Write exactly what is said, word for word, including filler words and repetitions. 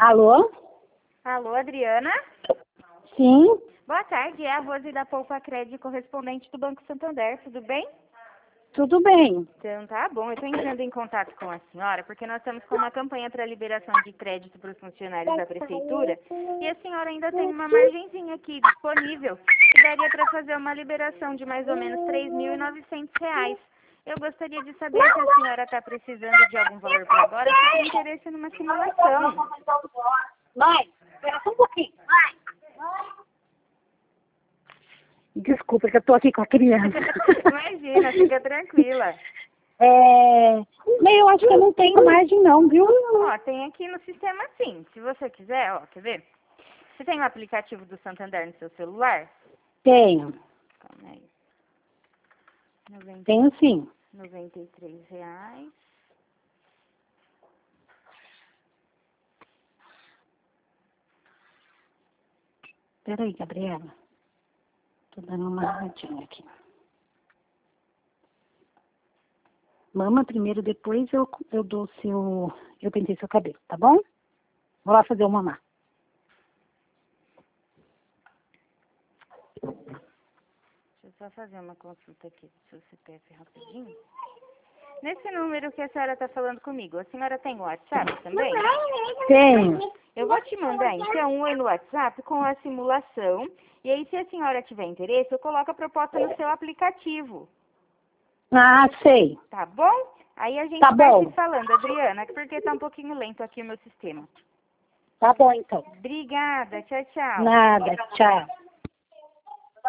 Alô? Alô, Adriana? Sim? Boa tarde, é a Rose da Poupa Crédito, correspondente do Banco Santander, tudo bem? Tudo bem. Então tá bom, eu estou entrando em contato com a senhora, porque nós estamos com uma campanha para liberação de crédito para os funcionários da prefeitura, e a senhora ainda tem uma margenzinha aqui disponível, que daria para fazer uma liberação de mais ou menos três mil e novecentos reais. Eu gostaria de saber se a senhora está precisando de algum valor para agora, se tem interesse numa simulação. Mãe, espera só um pouquinho. Desculpa, que eu tô aqui com a criança. Imagina, fica tranquila. É... Bem, eu acho que eu não tenho margem não, viu? Ó, tem aqui no sistema sim. Se você quiser, ó, quer ver? Você tem o aplicativo do Santander no seu celular? Tenho. Calma aí. noventa, Tenho sim. noventa e três reais. Peraí, Gabriela. Tô dando uma arrumadinha aqui. Mama primeiro, depois eu, eu dou seu... Eu pentei seu cabelo, tá bom? Vou lá fazer o mamar. Deixa eu só fazer uma consulta aqui do seu C P F rapidinho. Nesse número que a senhora está falando comigo, a senhora tem o WhatsApp também? Tenho. Eu vou te mandar, então, um oi no WhatsApp com a simulação. E aí, se a senhora tiver interesse, eu coloco a proposta no seu aplicativo. Ah, sei. Tá bom? Aí a gente Tá vai bom. se falando, Adriana, porque tá um pouquinho lento aqui o meu sistema. Tá bom, então. Obrigada, tchau, tchau. Nada, tchau.